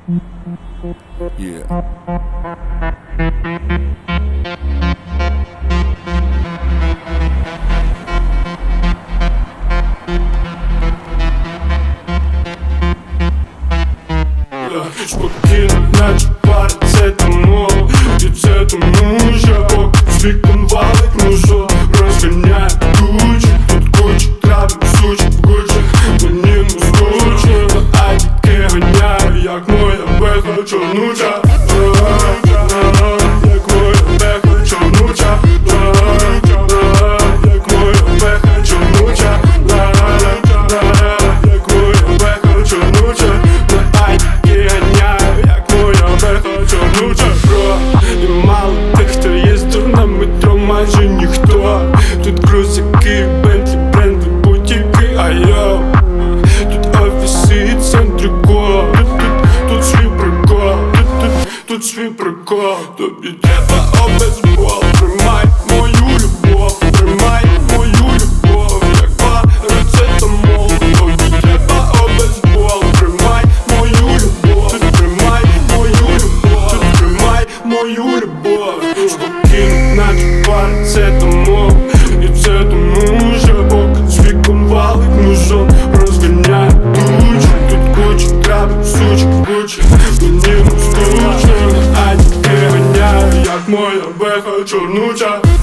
Yeah. Спокійно, наче парацетамол. І це тому, що поки з вікон валить музон, розганяє тучі. Тут куча крабів, сучок в кучах. Мені не скучно, а тільки ганяю, як моя беха чорнуча. Як моя беха чорнуча. Як моя беха чорнуча. Як моя беха чорнуча. І мало тих, хто їздив на метро, майже ніхто. Тут крузаки, бентлі, бренди, бутіки, а йо. Тут офіси і центрико. Тут свій прикол, тут свій прикол. Тобі треба обезбол, тримай мою любов, тримай мою любов, як парацетамол. Тобі треба обезбол, тримай мою любов, тримай мою любов, тримай мою любов. Спокійно, наче парацетамол. І це тому, що поки з вікон валить музон, розганяє тучі. Тут куча крабів, сучок в кучах. Мені не скучно, а тільки ганяю, як моя беха чорнуча.